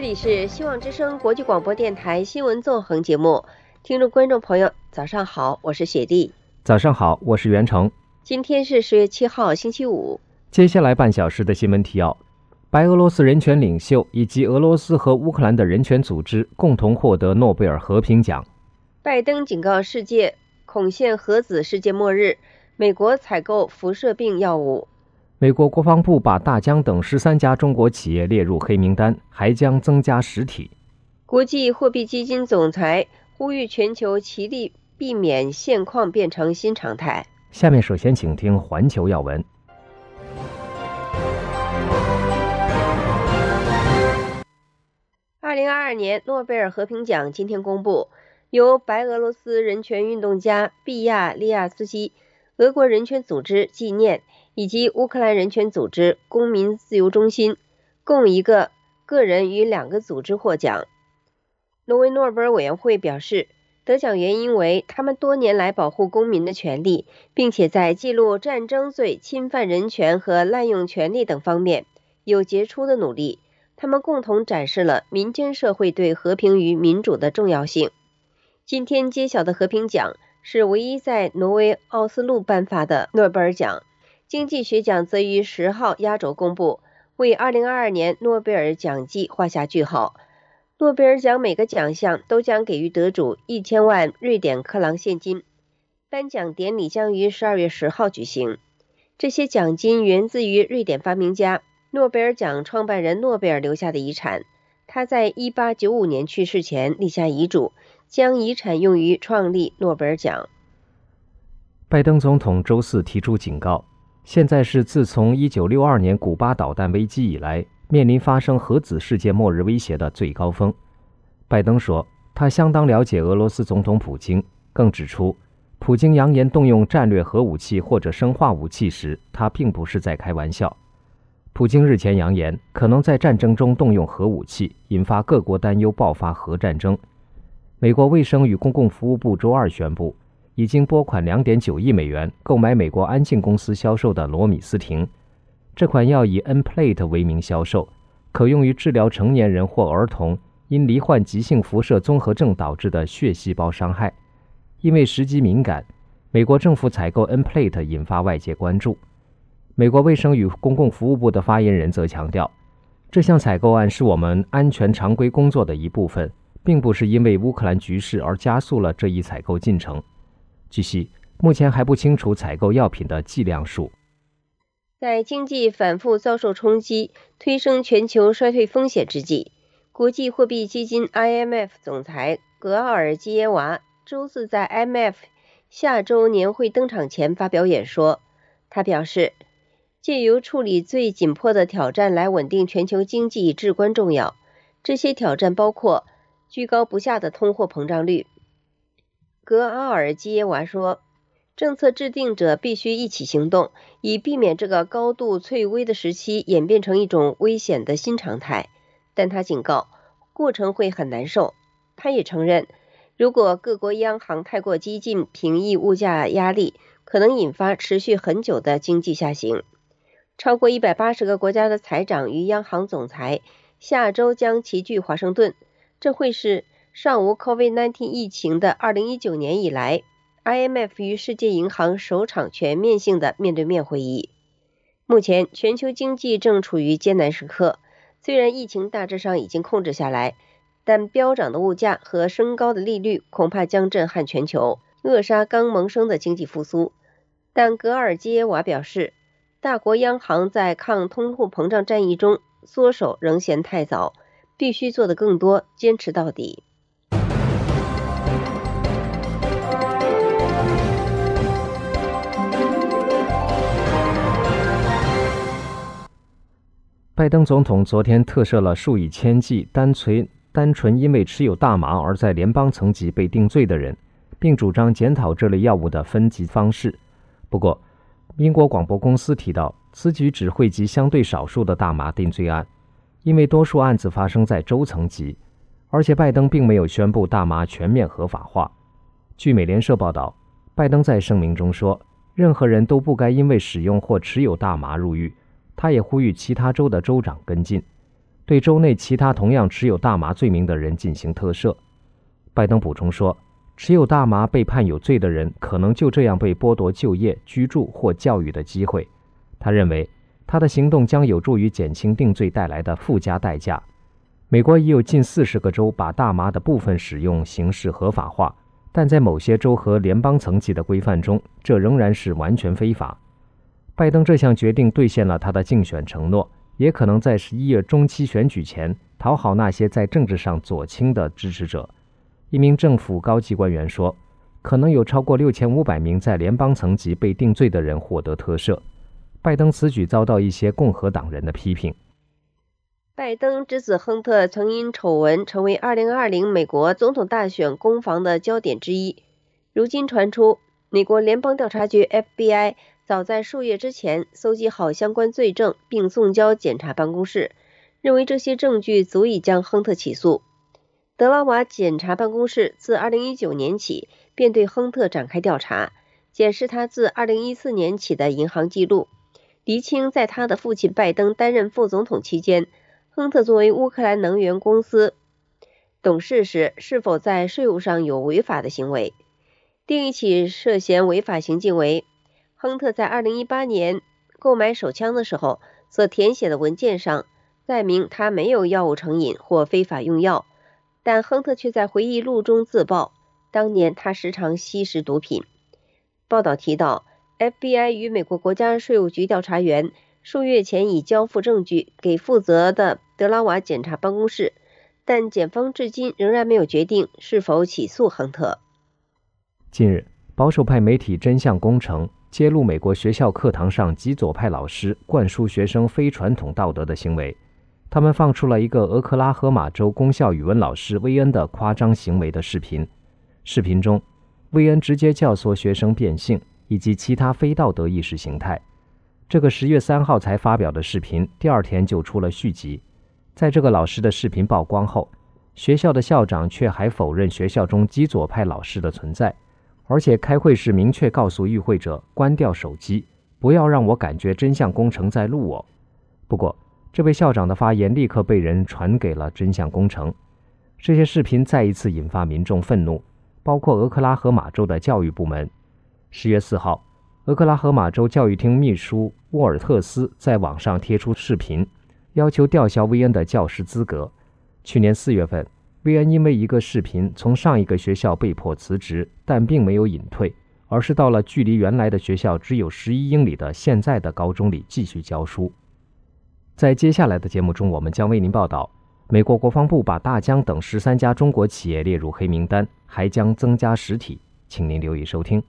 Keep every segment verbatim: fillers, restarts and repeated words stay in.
里是希望之声国际广播电台新闻纵横节目，听众观众朋友早上好，我是雪莉。 早上好，我是袁成。 今天是十月七号星期五。 接下来半小时的新闻提要：白俄罗斯人权领袖以及俄罗斯和乌克兰的人权组织共同获得诺贝尔和平奖。 拜登警告世界恐现核子世界末日，美国采购辐射病药物。 美国国防部把大疆等十三家中国企业列入黑名单，还将增加实体。 国际货币基金总裁呼吁全球齐力避免现况变成新常态。 下面首先请听环球要闻。 二零二二年诺贝尔和平奖今天公布，由白俄罗斯人权运动家毕亚利亚斯基、俄国人权组织纪念以及乌克兰人权组织公民自由中心共一个个人与两个组织获奖。挪威诺贝尔委员会表示，得奖原因为他们多年来保护公民的权利，并且在记录战争罪、侵犯人权和滥用权力等方面有杰出的努力。他们共同展示了民间社会对和平与民主的重要性。今天揭晓的和平奖是唯一在挪威奥斯陆颁发的诺贝尔奖。经济学奖则于十号压轴公布，为二零二二年诺贝尔奖季画下句号。诺贝尔奖每个奖项都将给予得主一千万瑞典克朗现金。颁奖典礼将于十二月十号举行。这些奖金源自于瑞典发明家、诺贝尔奖创办人诺贝尔留下的遗产。他在一八九五年去世前立下遗嘱，将遗产用于创立诺贝尔奖。 拜登总统周四提出警告，现在是自从一九六二年古巴导弹危机以来，面临发生核子世界末日威胁的最高峰。拜登说，他相当了解俄罗斯总统普京，更指出，普京扬言动用战略核武器或者生化武器时，他并不是在开玩笑。普京日前扬言可能在战争中动用核武器，引发各国担忧爆发核战争。美国卫生与公共服务部周二宣布，已经拨款 两点九亿美元购买美国安信公司销售的罗米斯汀。这款药以 Nplate 为名销售，可用于治疗成年人或儿童因罹患急性辐射综合症导致的血细胞伤害。因为时机敏感，美国政府采购 Nplate 引发外界关注。美国卫生与公共服务部的发言人则强调，这项采购案是我们安全常规工作的一部分，并不是因为乌克兰局势而加速了这一采购进程。据悉，目前还不清楚采购药品的剂量数。 在经济反复遭受冲击、推升全球衰退风险之际，国际货币基金 I M F 总裁格奥尔基耶娃周四在 I M F 下周年会登场前发表演说。他表示，借由处理最紧迫的挑战来稳定全球经济至关重要。这些挑战包括居高不下的通货膨胀率。格奥尔基耶娃说，政策制定者必须一起行动，以避免这个高度脆微的时期演变成一种危险的新常态。但他警告，过程会很难受。他也承认，如果各国央行太过激进平抑物价压力，可能引发持续很久的经济下行。超过一百八十个国家的财长与央行总裁下周将齐聚华盛顿，这会是尚无 COVID 十九 疫情的二零一九年以来 I M F 与世界银行首场全面性的面对面会议。目前全球经济正处于艰难时刻，虽然疫情大致上已经控制下来，但飙涨的物价和升高的利率恐怕将震撼全球，扼杀刚萌生的经济复苏。但格尔基耶娃表示，大国央行在抗通货膨胀战役中缩手仍嫌太早，必须做得更多，坚持到底。 拜登总统昨天特赦了数以千计单纯单纯因为持有大麻而在联邦层级被定罪的人，并主张检讨这类药物的分级方式。不过，英国广播公司提到，此举只惠及相对少数的大麻定罪案，因为多数案子发生在州层级，而且拜登并没有宣布大麻全面合法化。据美联社报道，拜登在声明中说，任何人都不该因为使用或持有大麻入狱。他也呼吁其他州的州长跟进。 对州内其他同样持有大麻罪名的人进行特赦。拜登补充说，持有大麻被判有罪的人可能就这样被剥夺就业、居住或教育的机会。他认为他的行动将有助于减轻定罪带来的附加代价。美国已有近四十个州把大麻的部分使用形式合法化，但在某些州和联邦层级的规范中，这仍然是完全非法。拜登这项决定兑现了他的竞选承诺，也可能在十一月中期选举前讨好那些在政治上左倾的支持者。一名政府高级官员说，可能有超过六千五百名在联邦层级被定罪的人获得特赦。拜登此举遭到一些共和党人的批评。 拜登之子亨特曾因丑闻成为二零二零美国总统大选攻防的焦点之一。如今传出，美国联邦调查局 F B I 早在数月之前搜集好相关罪证，并送交检察办公室，认为这些证据足以将亨特起诉。德拉瓦检察办公室自二零一九年起便对亨特展开调查，检视他自二零一四年起的银行记录，厘清在他的父亲拜登担任副总统期间，亨特作为乌克兰能源公司董事时是否在税务上有违法的行为。另一起涉嫌违法行径为亨特在二零一八年购买手枪的时候所填写的文件上载明他没有药物成瘾或非法用药，但亨特却在回忆录中自曝，当年他时常吸食毒品。报道提到， F B I 与美国国家税务局调查员数月前已交付证据给负责的德拉瓦检察办公室，但检方至今仍然没有决定是否起诉亨特。 近日，保守派媒体真相工程揭露美国学校课堂上极左派老师灌输学生非传统道德的行为。他们放出了一个俄克拉荷马州公校语文老师威恩的夸张行为的视频。视频中，威恩直接教唆学生变性以及其他非道德意识形态。这个十月三号才发表的视频，第二天就出了续集。在这个老师的视频曝光后，学校的校长却还否认学校中极左派老师的存在，而且开会时明确告诉与会者关掉手机，不要让我感觉真相工程在录我。不过，这位校长的发言立刻被人传给了真相工程。这些视频再一次引发民众愤怒，包括俄克拉荷马州的教育部门。十月四号，俄克拉荷马州教育厅秘书沃尔特斯在网上贴出视频，要求吊销威恩的教师资格。去年四月份，威恩因为一个视频从上一个学校被迫辞职，但并没有隐退，而是到了距离原来的学校只有十一英里的现在的高中里继续教书。在接下来的节目中，我们将为您报道，美国国防部把大疆等十三家中国企业列入黑名单，还将增加实体，请您留意收听。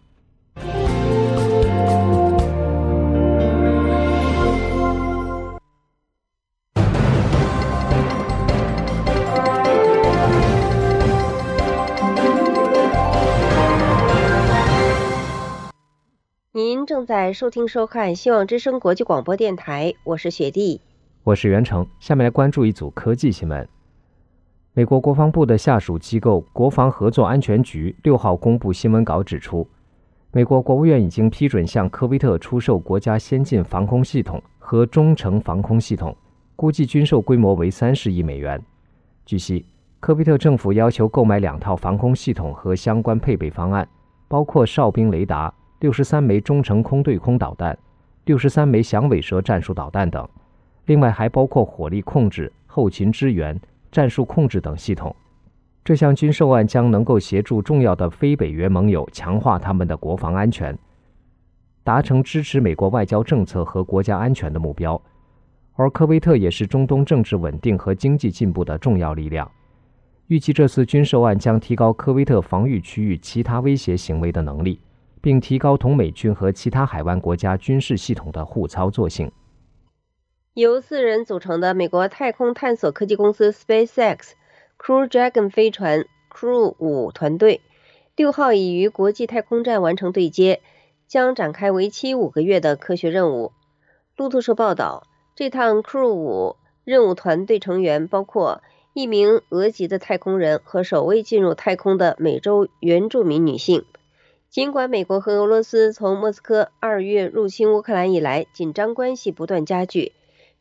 您正在收听收看希望之声国际广播电台，我是雪莉， 我是袁成。下面来关注一组科技新闻。美国国防部的下属机构国防合作安全局六号公布新闻稿指出，美国国务院已经批准向科威特出售国家先进防空系统和中程防空系统，估计军售规模为三十亿美元。据悉，科威特政府要求购买两套防空系统和相关配备方案，包括哨兵雷达、六十三枚中程空对空导弹、六十三枚响尾蛇战术导弹等，另外还包括火力控制、后勤支援、战术控制等系统。这项军售案将能够协助重要的非北约盟友强化他们的国防安全，达成支持美国外交政策和国家安全的目标。而科威特也是中东政治稳定和经济进步的重要力量。预计这次军售案将提高科威特防御区域其他威胁行为的能力，并提高同美军和其他海湾国家军事系统的互操作性。 由四人组成的美国太空探索科技公司 SpaceX Crew Dragon 飞船 Crew 五团队六号已于国际太空站完成对接，将展开为期五个月的科学任务。路透社报道，这趟 Crew 五任务团队成员包括一名俄籍的太空人和首位进入太空的美洲原住民女性。尽管美国和俄罗斯从莫斯科二月入侵乌克兰以来紧张关系不断加剧，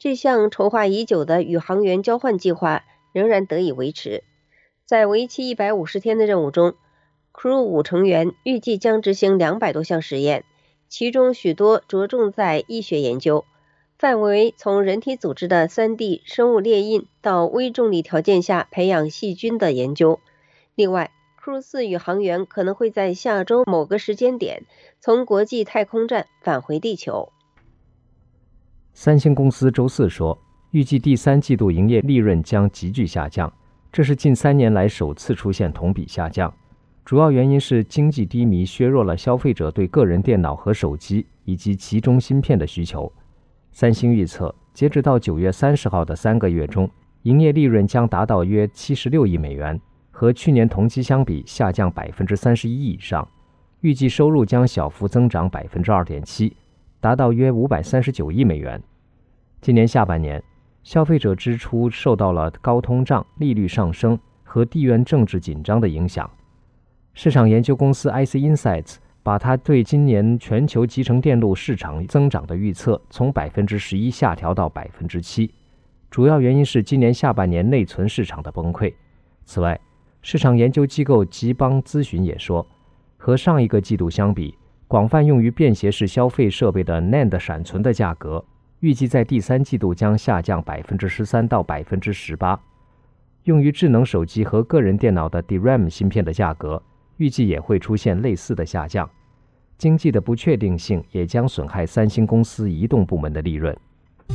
这项筹划已久的宇航员交换计划仍然得以维持。在为期一百五十天的任务中， Crew 五成员预计将执行两百多项实验，其中许多着重在医学研究，范围从人体组织的 三 D 生物列印到微重力条件下培养细菌的研究。另外， Crew 四宇航员可能会在下周某个时间点从国际太空站返回地球。 三星公司周四说，预计第三季度营业利润将急剧下降，这是近三年来首次出现同比下降。主要原因是经济低迷削弱了消费者对个人电脑和手机以及其中芯片的需求。三星预测，截止到九月三十号的三个月中，营业利润将达到约七十六亿美元，和去年同期相比下降百分之三十一以上。预计收入将小幅增长百分之二点七，达到约五百三十九亿美元。今年下半年，消费者支出受到了高通胀、利率上升和地缘政治紧张的影响。市场研究公司 I C Insights 把它对今年全球集成电路市场增长的预测从百分之十一下调到百分之七，主要原因是今年下半年内存市场的崩溃。此外，市场研究机构吉邦咨询也说，和上一个季度相比，广泛用于便携式消费设备的 N A N D 闪存的价格预计在第三季度将下降百分之十三到百分之十八。用于智能手机和个人电脑的 D RAM 芯片的价格预计也会出现类似的下降。经济的不确定性也将损害三星公司移动部门的利润。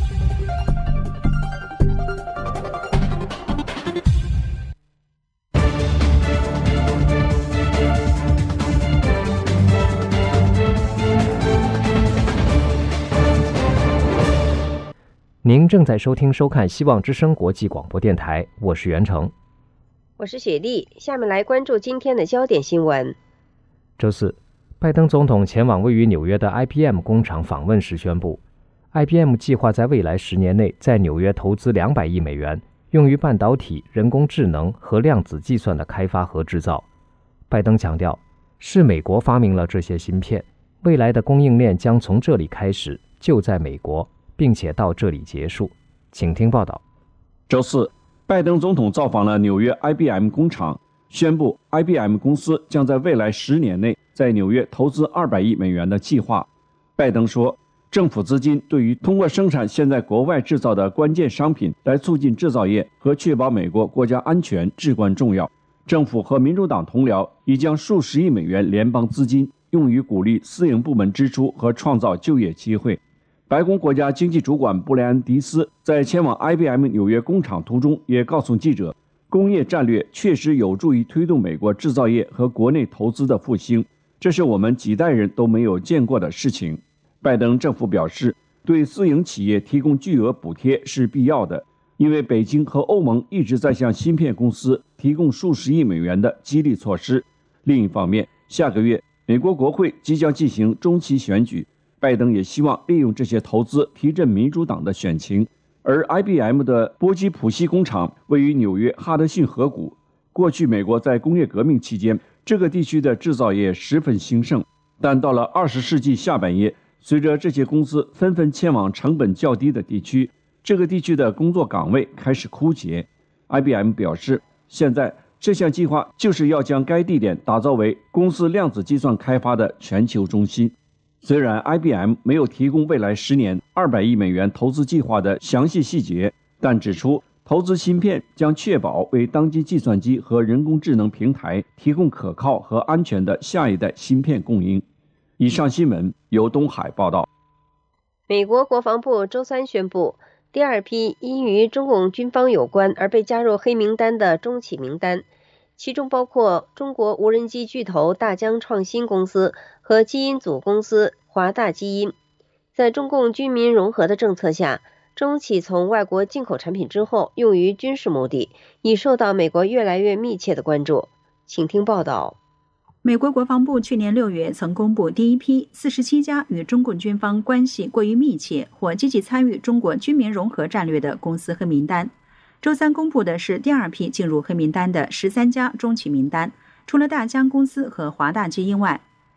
您正在收听收看希望之声国际广播电台，我是袁成， 我是雪莉。下面来关注今天的焦点新闻。 周四，拜登总统前往位于纽约的 I B M 工厂访问时宣布， I B M 计划在未来十年内在纽约投资两百亿美元，用于半导体、人工智能和量子计算的开发和制造。拜登强调，是美国发明了这些芯片，未来的供应链将从这里开始，就在美国，并且到这里结束。请听报道。 周四，拜登总统造访了纽约 I B M 工厂，宣布 I B M 公司将在未来十年内在纽约投资二百亿美元的计划。拜登说，政府资金对于通过生产现在国外制造的关键商品来促进制造业和确保美国国家安全至关重要。政府和民主党同僚已将数十亿美元联邦资金用于鼓励私营部门支出和创造就业机会。白宫国家经济主管布莱恩·迪斯在前往 I B M 纽约工厂途中也告诉记者，工业战略确实有助于推动美国制造业和国内投资的复兴，这是我们几代人都没有见过的事情。拜登政府表示，对私营企业提供巨额补贴是必要的，因为北京和欧盟一直在向芯片公司提供数十亿美元的激励措施。另一方面，下个月美国国会即将进行中期选举，拜登也希望利用这些投资提振民主党的选情。而 I B M 的波基普西工厂位于纽约哈德逊河谷。过去美国在工业革命期间，这个地区的制造业十分兴盛，但到了二十世纪下半叶，随着这些公司纷纷迁往成本较低的地区，这个地区的工作岗位开始枯竭。 I B M 表示，现在这项计划就是要将该地点打造为公司量子计算开发的全球中心。虽然 I B M 没有提供未来十年二百亿美元投资计划的详细细节，但指出投资芯片将确保为当今计算机和人工智能平台提供可靠和安全的下一代芯片供应。以上新闻由东海报道。 美国国防部周三宣布，第二批因与中共军方有关而被加入黑名单的中企名单，其中包括中国无人机巨头大疆创新公司和基因组公司华大基因。在中共军民融合的政策下，中企从外国进口产品之后用于军事目的，已受到美国越来越密切的关注。请听报道。 美国国防部去年六月曾公布第一批四十七家与中共军方关系过于密切或积极参与中国军民融合战略的公司黑名单。周三公布的是第二批进入黑名单的十三家中企名单，除了大疆公司和华大基因外，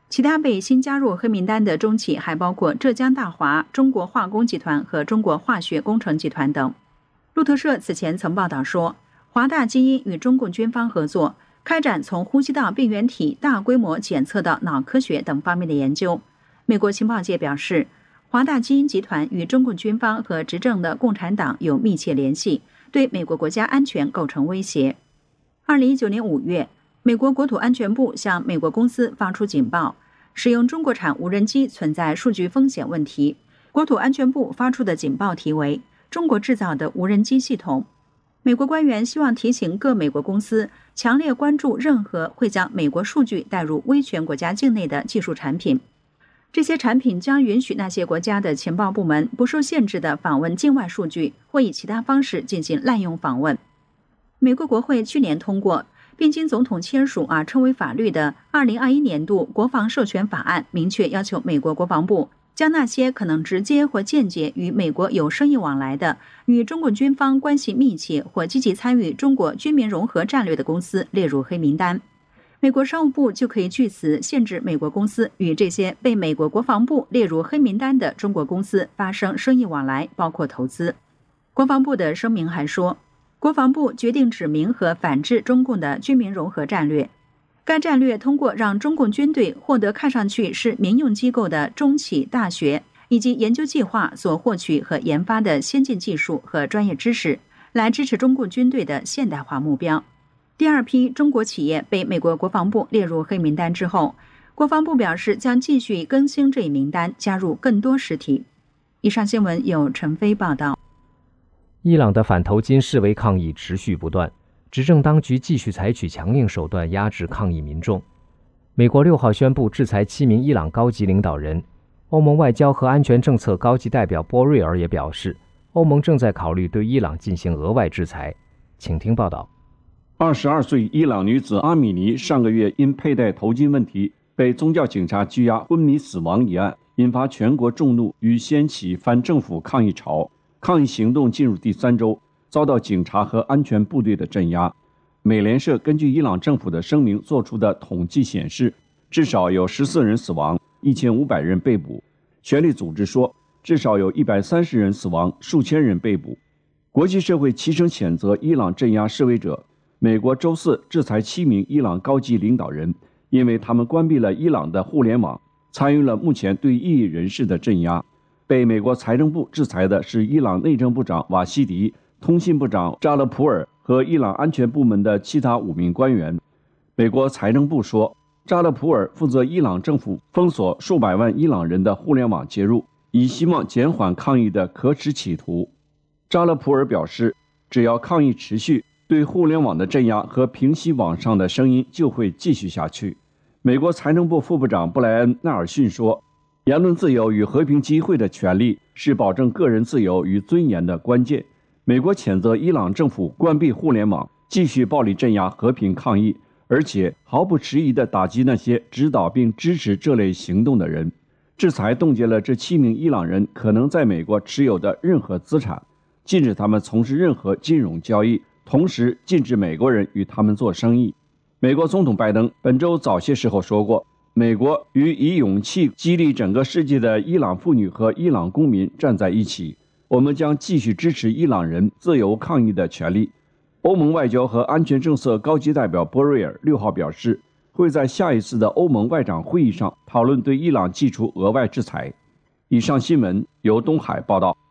其他被新加入黑名单的中企还包括浙江大华、中国化工集团和中国化学工程集团等。路透社此前曾报道说，华大基因与中共军方合作，开展从呼吸道病原体大规模检测到脑科学等方面的研究。美国情报界表示，华大基因集团与中共军方和执政的共产党有密切联系，对美国国家安全构成威胁。二零一九年五月，美国国土安全部向美国公司发出警报，使用中国产无人机存在数据风险问题。国土安全部发出的警报题为“中国制造的无人机系统”。美国官员希望提醒各美国公司强烈关注任何会将美国数据带入威权国家境内的技术产品。这些产品将允许那些国家的情报部门不受限制地访问境外数据，或以其他方式进行滥用访问。美国国会去年通过并经总统签署而称为法律的二零二一年度国防授权法案，明确要求美国国防部将那些可能直接或间接与美国有生意往来的、与中国军方关系密切或积极参与中国军民融合战略的公司列入黑名单。美国商务部就可以据此限制美国公司与这些被美国国防部列入黑名单的中国公司发生生意往来，包括投资。国防部的声明还说，国防部决定指明和反制中共的军民融合战略。该战略通过让中共军队获得看上去是民用机构的中企、大学以及研究计划所获取和研发的先进技术和专业知识，来支持中共军队的现代化目标。第二批中国企业被美国国防部列入黑名单之后，国防部表示将继续更新这一名单，加入更多实体。以上新闻由陈飞报道。 伊朗的反头巾示威抗议持续不断，执政当局继续采取强硬手段压制抗议民众。美国六号宣布制裁七名伊朗高级领导人。欧盟外交和安全政策高级代表波瑞尔也表示，欧盟正在考虑对伊朗进行额外制裁。请听报道。 二十二岁伊朗女子阿米尼上个月因佩戴头巾问题被宗教警察拘押昏迷死亡一案，引发全国众怒与掀起反政府抗议潮。抗议行动进入第三周，遭到警察和安全部队的镇压。美联社根据伊朗政府的声明做出的统计显示，至少有十四人死亡，一千五百人被捕。权力组织说，至少有一百三十人死亡，数千人被捕。国际社会齐声谴责伊朗镇压示威者。美国周四制裁七名伊朗高级领导人，因为他们关闭了伊朗的互联网，参与了目前对异议人士的镇压。被美国财政部制裁的是伊朗内政部长瓦西迪、通信部长扎勒普尔和伊朗安全部门的其他五名官员。美国财政部说，扎勒普尔负责伊朗政府封锁数百万伊朗人的互联网接入，以希望减缓抗议的可耻企图。扎勒普尔表示，只要抗议持续，对互联网的镇压和平息网上的声音就会继续下去。美国财政部副部长布莱恩·纳尔逊说，言论自由与和平集会的权利是保证个人自由与尊严的关键。美国谴责伊朗政府关闭互联网，继续暴力镇压和平抗议，而且毫不迟疑地打击那些指导并支持这类行动的人。制裁冻结了这七名伊朗人可能在美国持有的任何资产，禁止他们从事任何金融交易，同时禁止美国人与他们做生意。美国总统拜登本周早些时候说过，美国与以勇气激励整个世界的伊朗妇女和伊朗公民站在一起，我们将继续支持伊朗人自由抗议的权利。欧盟外交和安全政策高级代表波瑞尔六号表示，会在下一次的欧盟外长会议上讨论对伊朗祭出额外制裁。以上新闻由东海报道。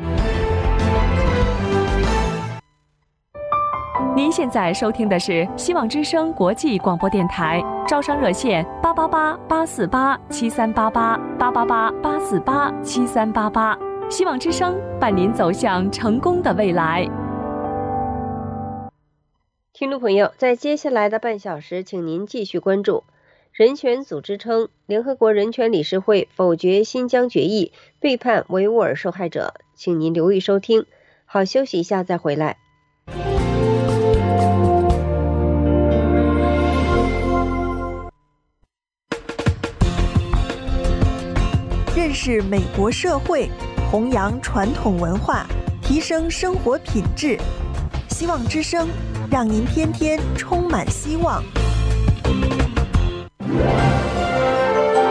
您现在收听的是希望之声国际广播电台，招商热线八八八八四八七三八八八八八八四八七三八八，希望之声伴您走向成功的未来。 听众朋友，在接下来的半小时，请您继续关注。人权组织称，联合国人权理事会否决新疆决议，背叛维吾尔受害者，请您留意收听。好，休息一下再回来。 认识美国社会，弘扬传统文化，提升生活品质。希望之声，让您天天充满希望。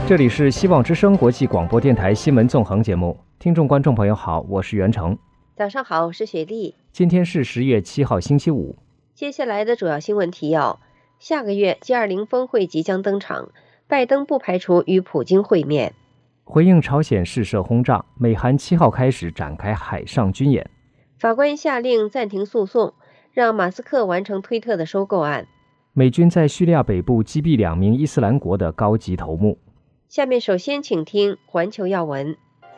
这里是希望之声国际广播电台新闻纵横节目，听众观众朋友好，我是袁成。 早上好，我是雪莉。 今天是十月七号星期五。 接下来的主要新闻提要：下个月 G 二十 峰会即将登场，拜登不排除与普京会面。 回应朝鲜试射轰炸，美韩七号开始展开海上军演。 法官下令暂停诉讼，让马斯克完成推特的收购案。 美军在叙利亚北部击毙两名伊斯兰国的高级头目。 下面首先请听环球要闻。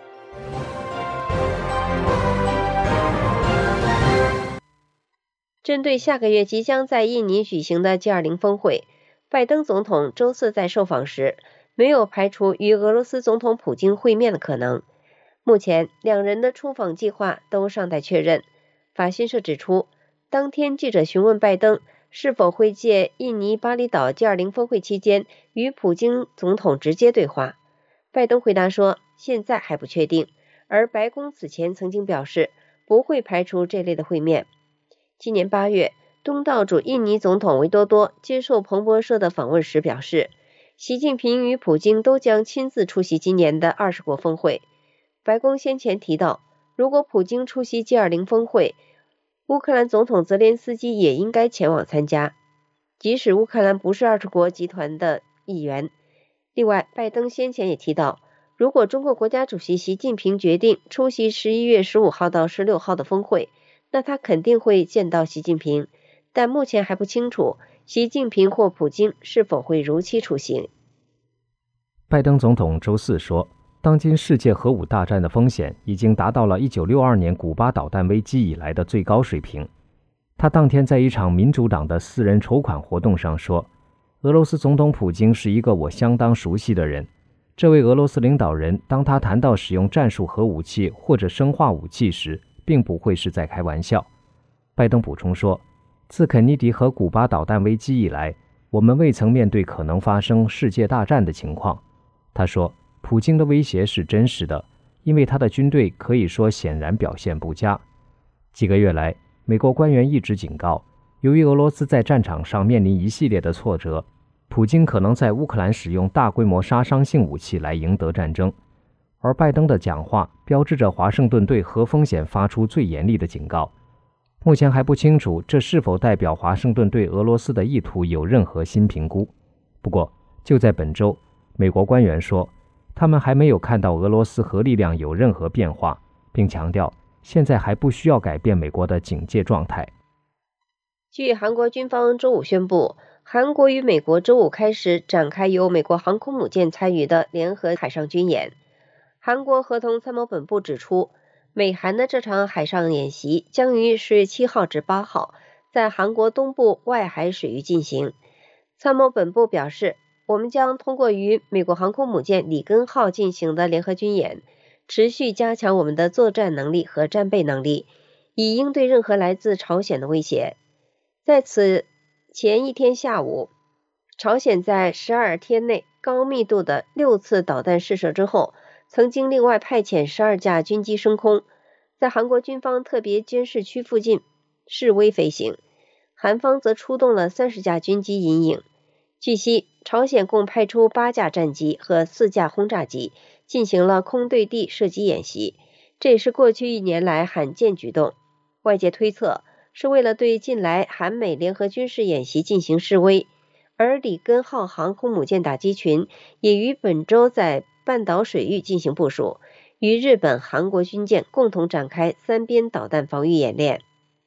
针对下个月即将在印尼举行的 G 二十 峰会，拜登总统周四在受访时没有排除与俄罗斯总统普京会面的可能。目前两人的出访计划都尚待确认。法新社指出，当天记者询问拜登是否会借印尼巴厘岛 G 二十 峰会期间与普京总统直接对话，拜登回答说现在还不确定，而白宫此前曾经表示不会排除这类的会面。今年八月，东道主印尼总统维多多接受彭博社的访问时表示，习近平与普京都将亲自出席今年的二十国峰会。白宫先前提到，如果普京出席 G 二十 峰会，乌克兰总统泽连斯基也应该前往参加，即使乌克兰不是二十国集团的一员。另外，拜登先前也提到，如果中国国家主席习近平决定出席十一月十五号到十六号的峰会，那他肯定会见到习近平，但目前还不清楚习近平或普京是否会如期出席。 拜登总统周四说，当今世界核武大战的风险已经达到了一九六二年古巴导弹危机以来的最高水平。他当天在一场民主党的私人筹款活动上说，俄罗斯总统普京是一个我相当熟悉的人。这位俄罗斯领导人，当他谈到使用战术核武器或者生化武器时，并不会是在开玩笑。拜登补充说，自肯尼迪和古巴导弹危机以来，我们未曾面对可能发生世界大战的情况。他说，普京的威胁是真实的，因为他的军队可以说显然表现不佳。几个月来，美国官员一直警告，由于俄罗斯在战场上面临一系列的挫折，普京可能在乌克兰使用大规模杀伤性武器来赢得战争。而拜登的讲话标志着华盛顿对核风险发出最严厉的警告。目前还不清楚这是否代表华盛顿对俄罗斯的意图有任何新评估。不过，就在本周，美国官员说，他们还没有看到俄罗斯核力量有任何变化，并强调现在还不需要改变美国的警戒状态。 据韩国军方周五宣布，韩国与美国周五开始展开由美国航空母舰参与的联合海上军演。韩国合同参谋本部指出，美韩的这场海上演习将于十月七号至八号在韩国东部外海水域进行。参谋本部表示，我们将通过与美国航空母舰里根号进行的联合军演，持续加强我们的作战能力和战备能力，以应对任何来自朝鲜的威胁。在此前一天下午，朝鲜在十二天内高密度的六次导弹试射之后，曾经另外派遣十二架军机升空，在韩国军方特别监视区附近示威飞行，韩方则出动了三十架军机引领。据悉，朝鲜共派出八架战机和四架轰炸机，进行了空对地射击演习，这也是过去一年来罕见举动。外界推测是为了对近来韩美联合军事演习进行示威，而里根号航空母舰打击群也于本周在半岛水域进行部署，与日本、韩国军舰共同展开三边导弹防御演练。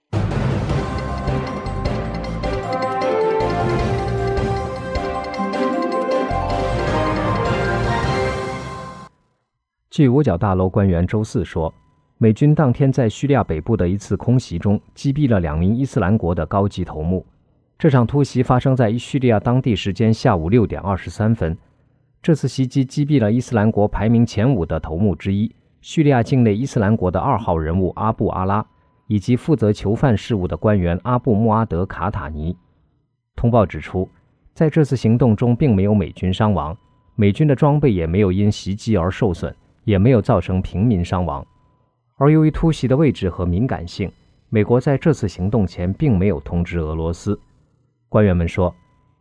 据五角大楼官员周四说，美军当天在叙利亚北部的一次空袭中击毙了两名伊斯兰国的高级头目。这场突袭发生在叙利亚当地时间下午六点二十三分。这次袭击击毙了伊斯兰国排名前五的头目之一，叙利亚境内伊斯兰国的二号人物阿布阿拉，以及负责囚犯事务的官员阿布穆阿德卡塔尼。通报指出，在这次行动中并没有美军伤亡，美军的装备也没有因袭击而受损，也没有造成平民伤亡。而由于突袭的位置和敏感性，美国在这次行动前并没有通知俄罗斯。官员们说，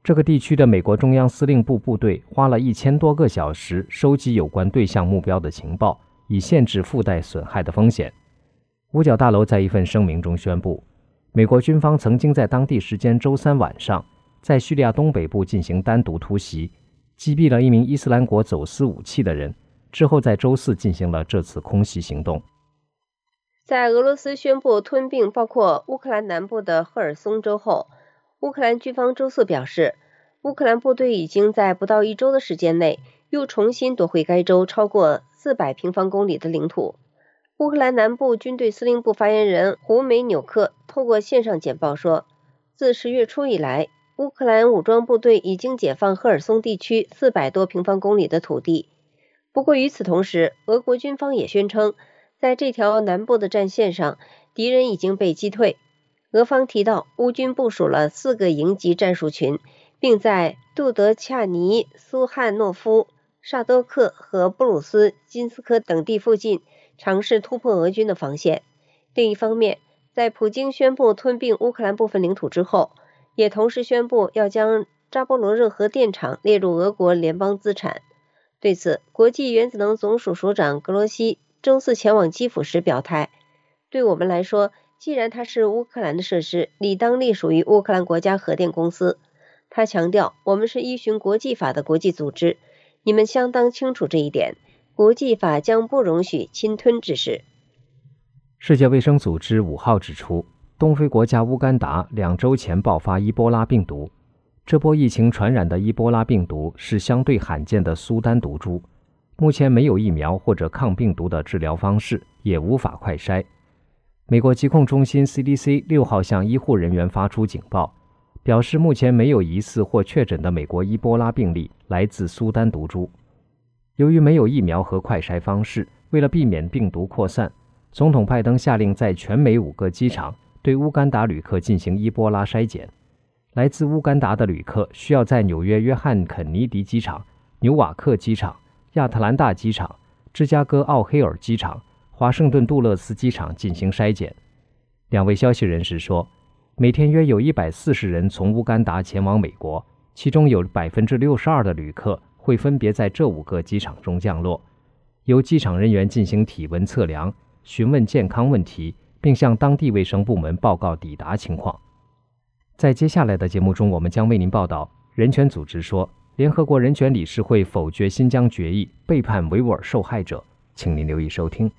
这个地区的美国中央司令部部队花了一千多个小时收集有关对象目标的情报，以限制附带损害的风险。五角大楼在一份声明中宣布，美国军方曾经在当地时间周三晚上在叙利亚东北部进行单独突袭，击毙了一名伊斯兰国走私武器的人，之后在周四进行了这次空袭行动。 在俄罗斯宣布吞并包括乌克兰南部的赫尔松州后，乌克兰军方周四表示，乌克兰部队已经在不到一周的时间内又重新夺回该州超过四百平方公里的领土。乌克兰南部军队司令部发言人胡梅纽克透过线上简报说，自十月初以来，乌克兰武装部队已经解放赫尔松地区四百多平方公里的土地。不过与此同时，俄国军方也宣称，在这条南部的战线上，敌人已经被击退。俄方提到，乌军部署了四个营级战术群，并在杜德恰尼、苏汉诺夫、萨多克和布鲁斯金斯科等地附近尝试突破俄军的防线。另一方面，在普京宣布吞并乌克兰部分领土之后，也同时宣布要将扎波罗热核电厂列入俄国联邦资产。对此，国际原子能总署署长格罗西周四前往基辅时表态，对我们来说，既然它是乌克兰的设施，理当隶属于乌克兰国家核电公司。他强调，我们是依循国际法的国际组织，你们相当清楚这一点，国际法将不容许侵吞之事。 世界卫生组织五号指出，东非国家乌干达两周前爆发伊波拉病毒，这波疫情传染的伊波拉病毒是相对罕见的苏丹毒株，目前没有疫苗或者抗病毒的治疗方式，也无法快筛。美国疾控中心 C D C 六号向医护人员发出警报，表示目前没有疑似或确诊的美国伊波拉病例来自苏丹毒株。由于没有疫苗和快筛方式，为了避免病毒扩散，总统拜登下令在全美五个机场对乌干达旅客进行伊波拉筛检。来自乌干达的旅客需要在纽约约翰肯尼迪机场、纽瓦克机场、亚特兰大机场、芝加哥奥黑尔机场、华盛顿杜勒斯机场进行筛检。两位消息人士说，每天约有一百四十人从乌干达前往美国，其中有 百分之六十二 的旅客会分别在这五个机场中降落，由机场人员进行体温测量，询问健康问题，并向当地卫生部门报告抵达情况。在接下来的节目中，我们将为您报道，人权组织说，联合国人权理事会否决新疆决议，背叛维吾尔受害者，请您留意收听。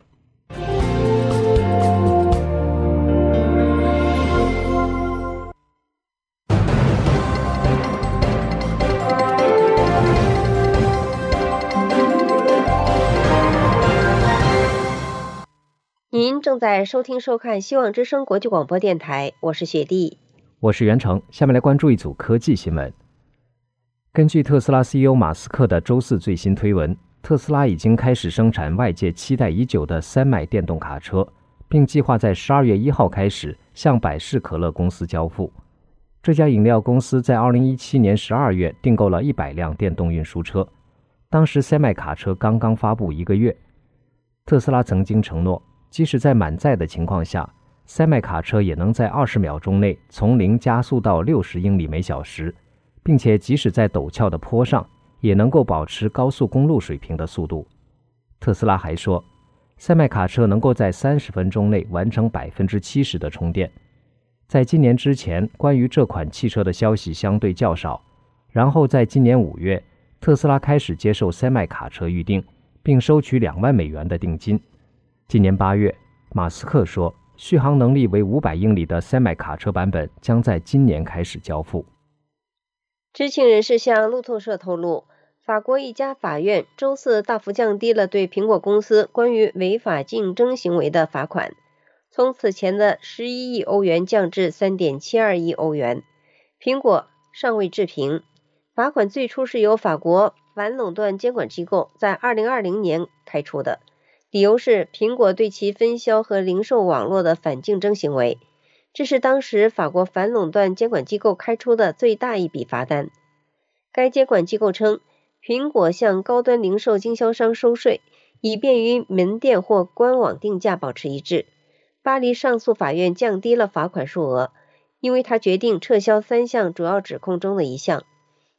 您正在收听收看希望之声国际广播电台，我是雪莉， 我是袁成。下面来关注一组科技新闻。根据特斯拉 C E O 马斯克的周四最新推文，特斯拉已经开始生产外界期待已久的三脉电动卡车，并计划在十二月一号开始向百事可乐公司交付。这家饮料公司在二零一七年十二月订购了一百辆电动运输车，当时三脉卡车刚刚发布一个月。特斯拉曾经承诺，即使在满载的情况下，三脉卡车也能在二十秒钟内从零加速到六十英里每小时，并且即使在陡峭的坡上，也能够保持高速公路水平的速度。特斯拉还说，三脉卡车能够在三十分钟内完成 百分之七十 的充电。在今年之前，关于这款汽车的消息相对较少，然后在今年五月，特斯拉开始接受三脉卡车预订，并收取两万美元的定金。今年八月，马斯克说，续航能力为五百英里的三脉卡车版本将在今年开始交付。 知情人士向路透社透露，法国一家法院周四大幅降低了对苹果公司关于违法竞争行为的罚款，从此前的十一亿欧元降至 三点七二亿欧元。苹果尚未置评。罚款最初是由法国反垄断监管机构在二零二零年开出的，理由是苹果对其分销和零售网络的反竞争行为。这是当时法国反垄断监管机构开出的最大一笔罚单。该监管机构称，苹果向高端零售经销商收税，以便于门店或官网定价保持一致。巴黎上诉法院降低了罚款数额，因为他决定撤销三项主要指控中的一项。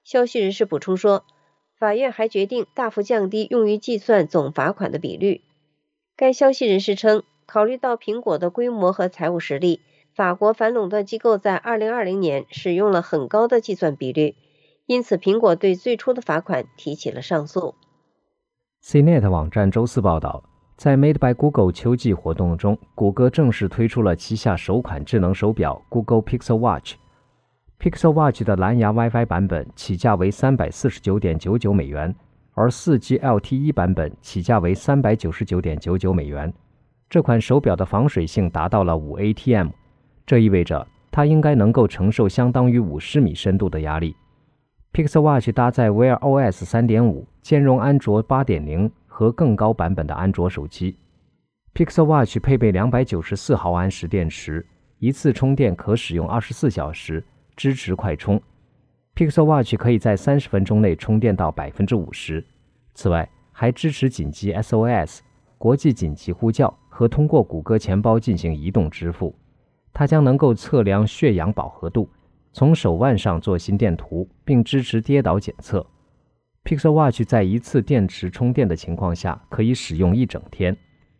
消息人士补充说，法院还决定大幅降低用于计算总罚款的比率。该消息人士称，考虑到苹果的规模和财务实力，法国反垄断机构在二零二零年使用了很高的计算比率，因此苹果对最初的罚款提起了上诉。 C Net 网站周四报道，在 Made by Google 秋季活动中，谷歌正式推出了旗下首款智能手表 Google Pixel Watch。Pixel Watch 的蓝牙 Wi-Fi 版本起价为 三百四十九点九九美元，而 四 G L T E 版本起价为 三百九十九点九九美元。这款手表的防水性达到了 五 A T M， 这意味着它应该能够承受相当于五十米深度的压力。Pixel Watch 搭载 Wear O S 三点五， 兼容安卓 八点零 和更高版本的安卓手机。Pixel Watch 配备两百九十四毫安时电池，一次充电可使用二十四小时，支持快充。Pixel Watch 可以在三十分钟内充电到 百分之五十。 此外，还支持紧急 S O S、 国际紧急呼叫和通过谷歌钱包进行移动支付。它将能够测量血氧饱和度，从手腕上做心电图，并支持跌倒检测。Pixel Watch 在一次电池充电的情况下可以使用一整天。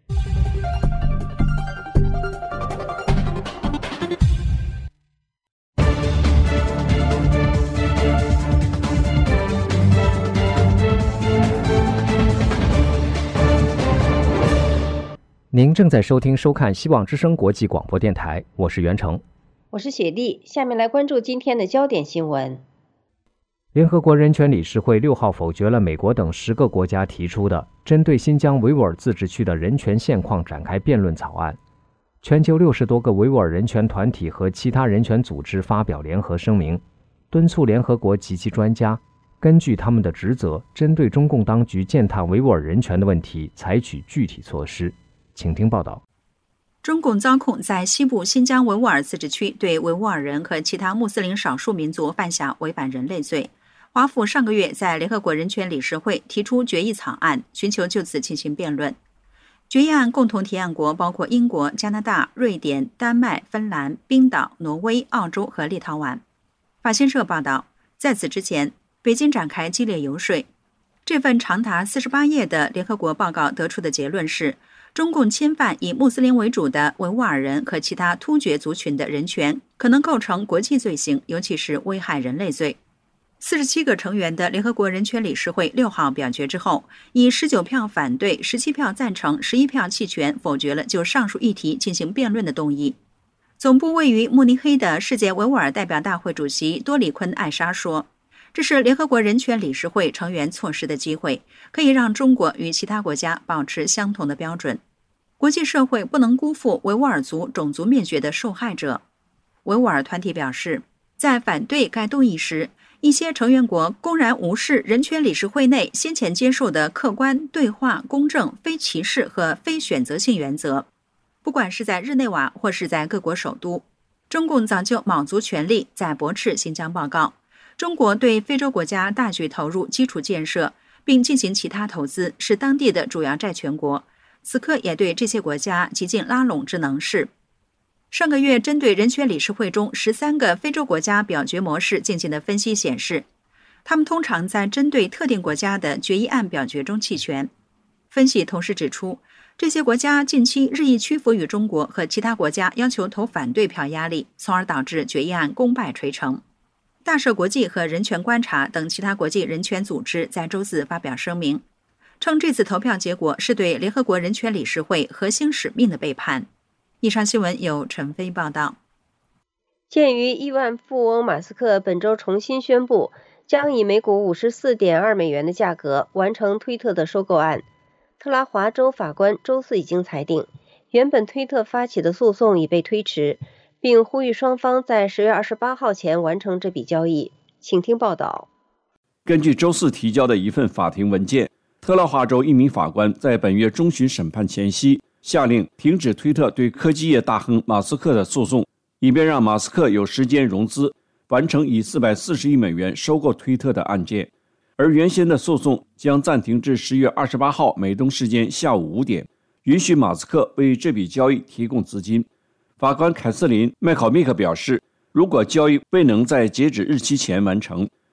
您正在收听收看希望之声国际广播电台，我是袁成， 我是雪莉。下面来关注今天的焦点新闻。 联合国人权理事会六号否决了美国等十个国家提出的针对新疆维吾尔自治区的人权现况展开辩论草案。全球六十多个维吾尔人权团体和其他人权组织发表联合声明，敦促联合国及其专家根据他们的职责，针对中共当局践踏维吾尔人权的问题采取具体措施。请听报道。 中共遭控在西部新疆维吾尔自治区对维吾尔人和其他穆斯林少数民族犯下违反人类罪。华府上个月在联合国人权理事会提出决议草案，寻求就此进行辩论。决议案共同提案国包括英国、加拿大、瑞典、丹麦、芬兰、冰岛、挪威、澳洲和立陶宛。法新社报道，在此之前，北京展开激烈游说。这份长达四十八页的联合国报告得出的结论是，中共侵犯以穆斯林为主的维吾尔人和其他突厥族群的人权，可能构成国际罪行，尤其是危害人类罪。四十七个成员的联合国人权理事会六号表决之后，以十九票反对、十七票赞成、十一票弃权，否决了就上述议题进行辩论的动议。总部位于慕尼黑的世界维吾尔代表大会主席多里坤艾莎说，这是联合国人权理事会成员错失的机会，可以让中国与其他国家保持相同的标准。国际社会不能辜负维吾尔族种族灭绝的受害者。维吾尔团体表示，在反对该动议时，一些成员国公然无视人权理事会内先前接受的客观、对话、公正、非歧视和非选择性原则。不管是在日内瓦或是在各国首都，中共早就卯足全力在驳斥新疆报告。中国对非洲国家大举投入基础建设，并进行其他投资，是当地的主要债权国，此刻也对这些国家极尽拉拢之能事。上个月针对人权理事会中十三个非洲国家表决模式进行的分析显示，他们通常在针对特定国家的决议案表决中弃权。分析同时指出，这些国家近期日益屈服于中国和其他国家要求投反对票压力，从而导致决议案功败垂成。大赦国际和人权观察等其他国际人权组织在周四发表声明，称这次投票结果是对联合国人权理事会核心使命的背叛。以上新闻由陈飞报道。 鉴于亿万富翁马斯克本周重新宣布将以每股 五十四点二美元的价格完成推特的收购案，特拉华州法官周四已经裁定，原本推特发起的诉讼已被推迟，并呼吁双方在十月二十八号前完成这笔交易。请听报道。 根据周四提交的一份法庭文件，特拉华州一名法官在本月中旬审判前夕下令停止推特对科技业大亨马斯克的诉讼，以便让马斯克有时间融资，完成以四百四十亿美元收购推特的案件。而原先的诉讼将暂停至十月二十八号美东时间下午五点，允许马斯克为这笔交易提供资金。法官凯瑟琳·麦考密克表示，如果交易未能在截止日期前完成，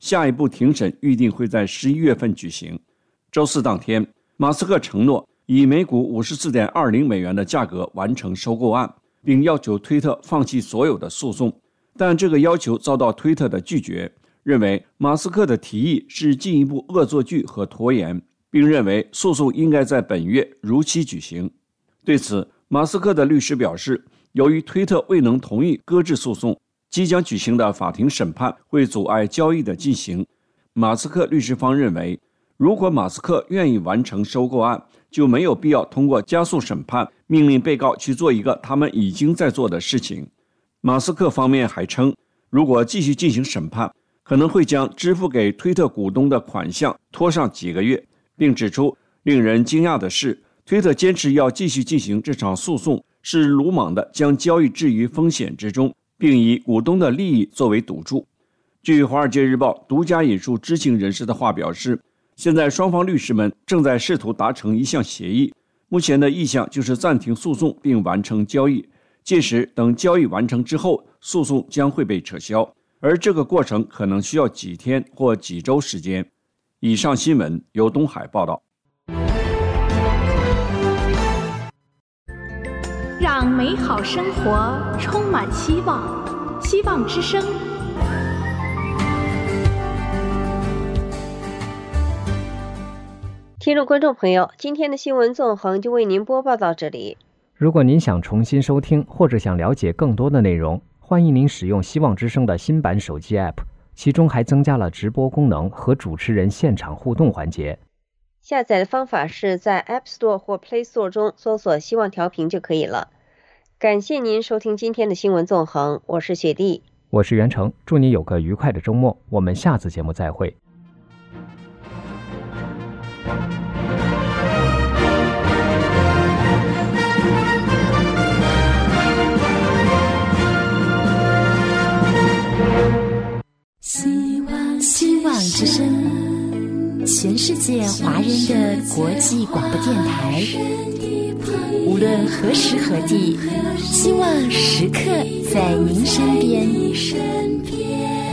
下一步庭审预定会在十一月份举行。周四当天，马斯克承诺以每股 五十四点二零美元的价格完成收购案，并要求推特放弃所有的诉讼，但这个要求遭到推特的拒绝，认为马斯克的提议是进一步恶作剧和拖延，并认为诉讼应该在本月如期举行。对此，马斯克的律师表示，由于推特未能同意搁置诉讼，即将举行的法庭审判会阻碍交易的进行。马斯克律师方认为，如果马斯克愿意完成收购案，就没有必要通过加速审判命令被告去做一个他们已经在做的事情。马斯克方面还称，如果继续进行审判，可能会将支付给推特股东的款项拖上几个月，并指出令人惊讶的是，推特坚持要继续进行这场诉讼，是鲁莽地将交易置于风险之中，并以股东的利益作为赌注。据《华尔街日报》独家引述知情人士的话表示，现在双方律师们正在试图达成一项协议，目前的意向就是暂停诉讼并完成交易，届时等交易完成之后，诉讼将会被撤销，而这个过程可能需要几天或几周时间。以上新闻由东海报道。 让美好生活充满希望，希望之声。 听众观众朋友，今天的新闻纵横就为您播报到这里。 如果您想重新收听或者想了解更多的内容，欢迎您使用希望之声的新版手机 App， 其中还增加了直播功能和主持人现场互动环节。 下载的方法是在 App Store 或 Play Store 中搜索希望调频就可以了。感谢您收听今天的新闻纵横，我是雪莉， 我是袁成，祝你有个愉快的周末，我们下次节目再会。 希望希望之声，全世界华人的国际广播电台，无论何时何地，希望时刻在您身边。